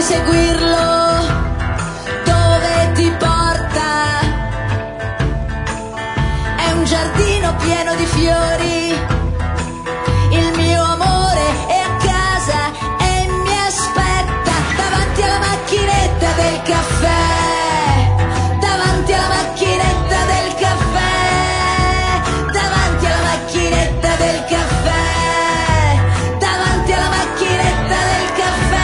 seguirlo dove ti porta. È un giardino pieno di fiori, il mio amore è a casa e mi aspetta davanti alla macchinetta del caffè, davanti alla macchinetta del caffè, davanti alla macchinetta del caffè, davanti alla macchinetta del caffè.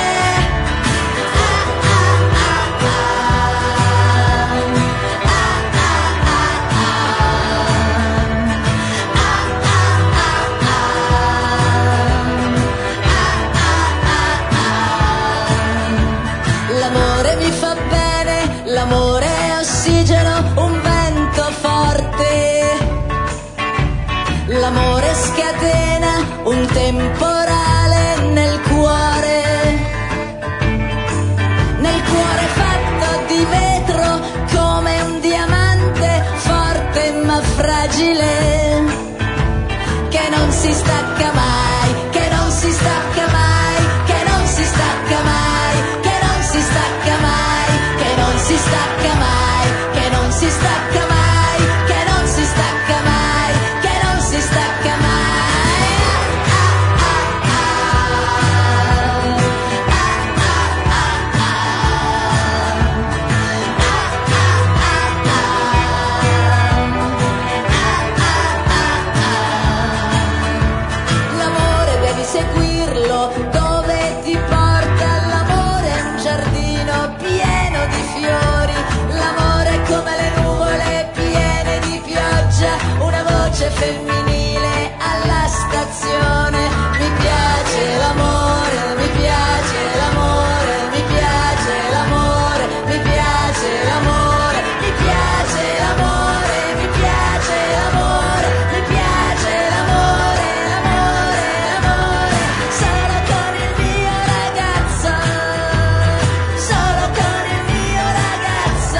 L'amore mi fa bene, l'amore è ossigeno, un vento forte. L'amore scatena un temporale nel cuore fatto di vetro come un diamante forte ma fragile, che non si stacca mai, che non si stacca mai, che non si stacca mai, che non si stacca mai, che non si stacca mai, che non si stacca mai, che non si stacca mai, che non si stacca mai. L'amore devi seguirlo dove ti porta, l'amore è un giardino pieno di fiori, l'amore è come le nuvole piene di pioggia, una voce femminile alla stazione. Mi piace l'amore, mi piace l'amore, mi piace l'amore, mi piace l'amore, mi piace l'amore, mi piace l'amore, mi piace l'amore, l'amore, l'amore. Solo con il mio ragazzo, solo con il mio ragazzo.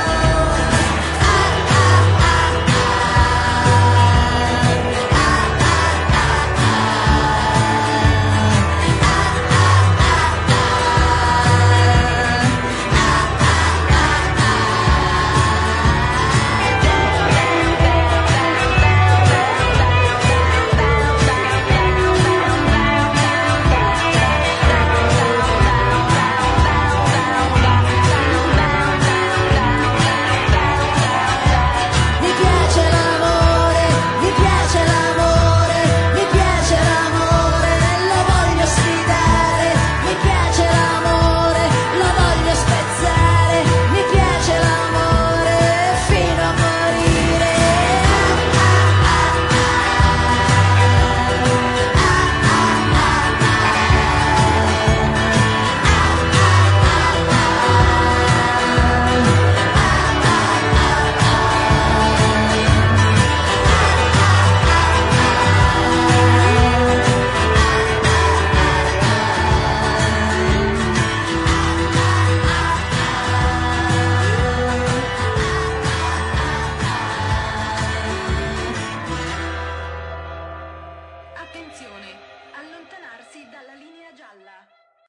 Mi piace l'amore, mi piace l'amore, mi piace l'amore, lo voglio sfidare. Mi piace l'amore, lo voglio spezzare. Mi piace l'amore fino a morire. Attenzione, allontanarsi